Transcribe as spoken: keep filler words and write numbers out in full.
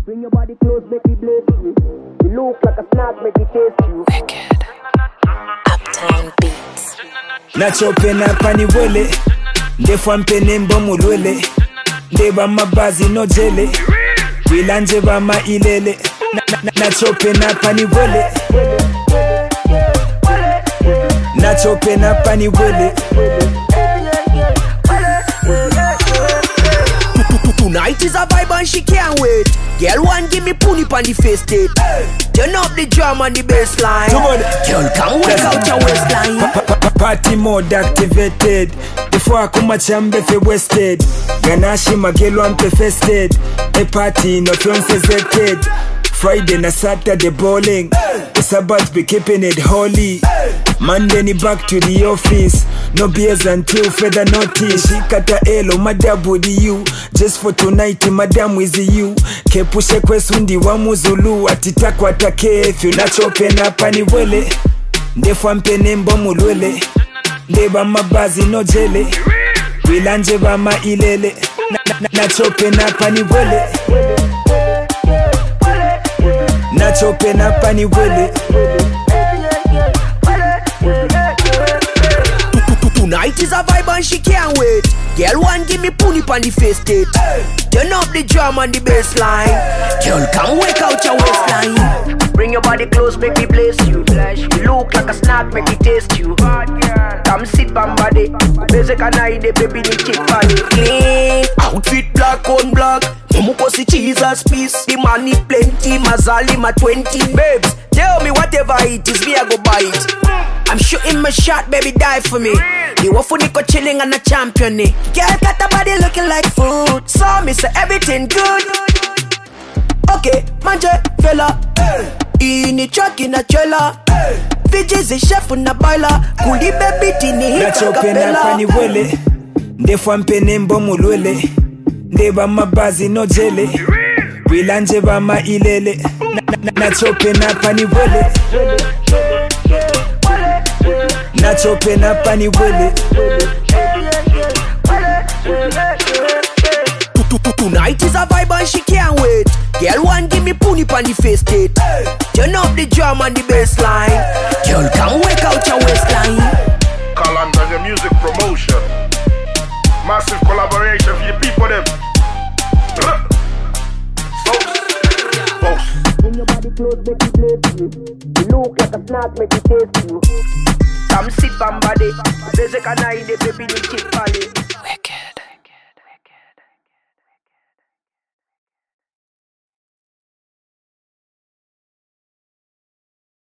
Bring your body close, make me bless you. You look like a snack, make me taste you. Wicked. Uptown Beats. Nacho pena pani wele, ndefwa mpene mbomu lwele, ndeba mabazi no jele, wilanje bama ilele. Nacho pena pani wele, nacho pena pani wele. Tonight is a vibe and she can't wait. Girl, one give me pony pon the face state. Turn up the drum and the bass line. Girl, come work out your waistline. Party mode activated. Before I come a chambe fe wasted. Ganashi magelo ampe fested. A party no fiance's hected. Friday na Saturday bowling. It's about be keeping it holy. Monday ni back to the office. No beers until further notice. Shikata elo madabu di you. Just for tonight madam with you. Kepushe kwesundi wa muzulu. Atitakwa atake nacho pena pani wele. Ndefwa mpene mbomu lwele. Ndeba mabazi no jele. Wilanje bama ilele. Nacho pena pani wele. Nacho pena pani wele. Tonight is a vibe and she can't wait. Girl, one give me pony pon the face state. Turn up the drum and the bass line. Girl, come work out your waistline. Bring your body close, make me bless you. You look like a snack, make me taste you. Come sit by body. Basic and I, the baby, the chick body. Clean outfit, black on black. Mukosi Jesus piece. The money plenty, Mazali my twenty babes. Tell me whatever it is, me I go buy it. I'm shooting my shot, baby, die for me. You want Funiko chilling and a champion. Girl got the body looking like food. So me say everything good. Okay, manje fella. In the truck in a trailer. Fidges is chef on the boiler. Kuli baby tini hit nacho pena pani wele. Ndefwa mpene mbomu lwele. Ndeba mabazi no jele. Wilanje bama ilele. Nacho pena pani wele. Nacho pena pani wele. Tonight is a vibe and she can't wait. Girl, one give me pony pon the face state. Turn up the drum and the bass line. Girl, come work out your waistline. Calendar the music promotion. Massive collaboration for your people them. Bring your body close, make me bless you. You look like a snack, make me taste you. Come sit by body. Basic and I, the baby, the chick body. Wicked.